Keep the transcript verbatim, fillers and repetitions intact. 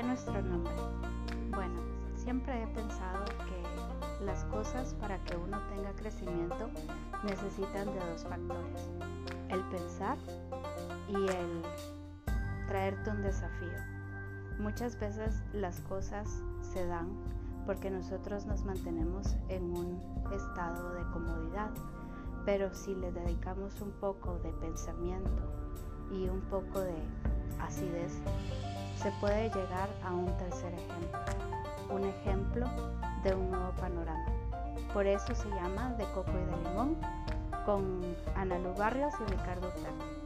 nuestro nombre? Bueno, siempre he pensado que las cosas para que uno tenga crecimiento necesitan de dos factores: el pensar y el traerte un desafío. Muchas veces las cosas se dan porque nosotros nos mantenemos en un estado de comodidad, pero si le dedicamos un poco de pensamiento y un poco de acidez, se puede llegar a un tercer ejemplo, un ejemplo de un nuevo panorama. Por eso se llama De Coco y de Limón, con Ana Lu Barrios y Ricardo Urtaran.